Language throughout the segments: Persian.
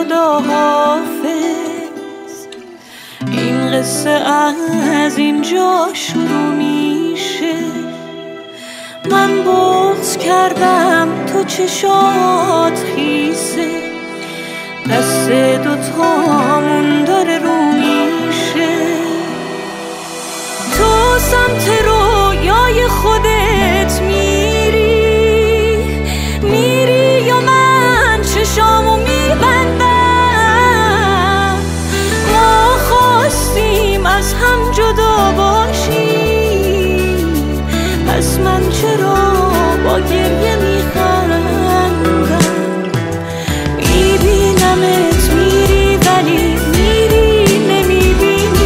خداحافظ. این قصه از اینجا شروع میشه. من بغض کردم تو چشات خیسه، دست دوتامون داره رو میشه. تو سمت رویای خودت میری یا من چشامو میبندم. ما خواستیم از هم جدا باشیم، پس من چرا با گریه میخندم؟ میبینمت میری ولی میری نمیبینی،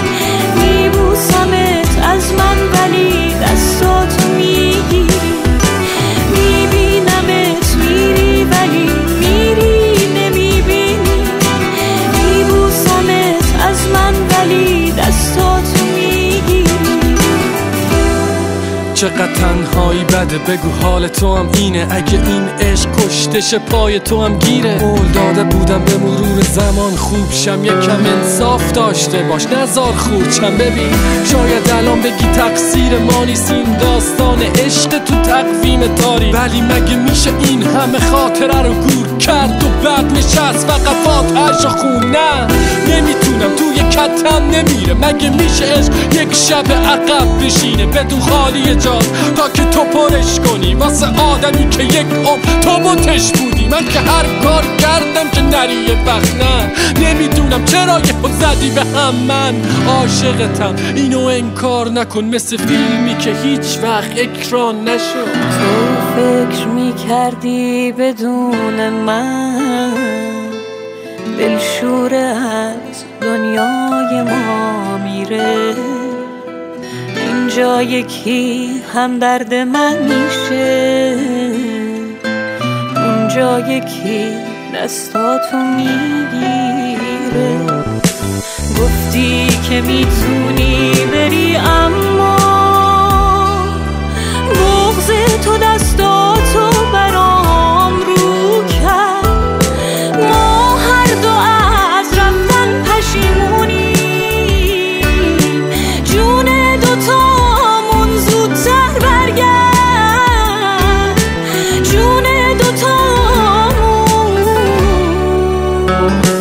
میبوسمت از من ولی دستاتو میگیری. میبینمت میری ولی میری نمیبینی، میبوسمت از من ولی دستاتو میگیری. چقدر تنهایی بده، بگو حال تو هم اینه. اگه این عشق کشتش پای تو هم گیره. قول داده بودم به مرور زمان خوب شم، یکم انصاف داشته باش نزار خورچم. ببین شاید الان بگی تقصیر ما نیست این داستان عشق تو تقویم تاری، ولی مگه میشه این همه خاطره رو گور کرد و بعد نشست فقط فاتحه‌شو خون؟ نه نمیتونم، توی کتم نمیره. مگه میشه عشق یک شب عقب بشینه بدون خالی جا تا که تو پرش کنی واسه آدمی که یک عمر تو بتش بودی؟ من که هر کار کردم که نری یه وقت. نه نمیدونم چرا یه خود زدی به هم. من عاشقتم، اینو انکار نکن، مثل فیلمی که هیچ وقت اکران نشد. تو فکر میکردی بدون من دلشور از دنیای ما میره. اینجا یکی هم درد من میشه، اونجا یکی دستاتو میگیره. گفتی که میتونی بری اما بغض تو دستاتو برام رو کرد. ما هر دو از رفتن پشیمونیم، جون دوتامون زودتر برگرد، جون دوتامون.